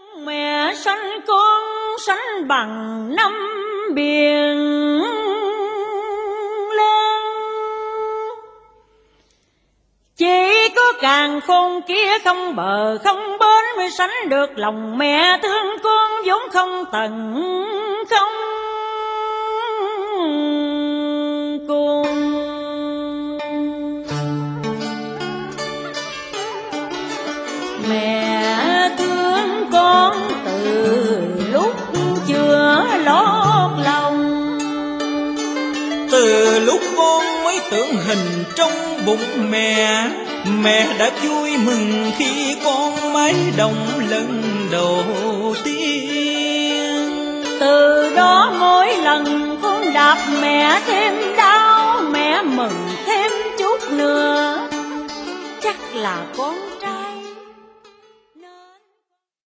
Mẹ sanh con sánh bằng năm biển lớn, chỉ có càn khôn kia không bờ không bến mới sánh được lòng mẹ thương con vốn không tận không cùng. Mẹ thương con từ lúc chưa lót lòng, từ lúc con mới tưởng hình trong bụng mẹ, mẹ đã vui mừng khi con mái đồng lần đầu tiên. Từ đó mỗi lần con đạp mẹ thêm đau, mẹ mừng thêm chút nữa, chắc là con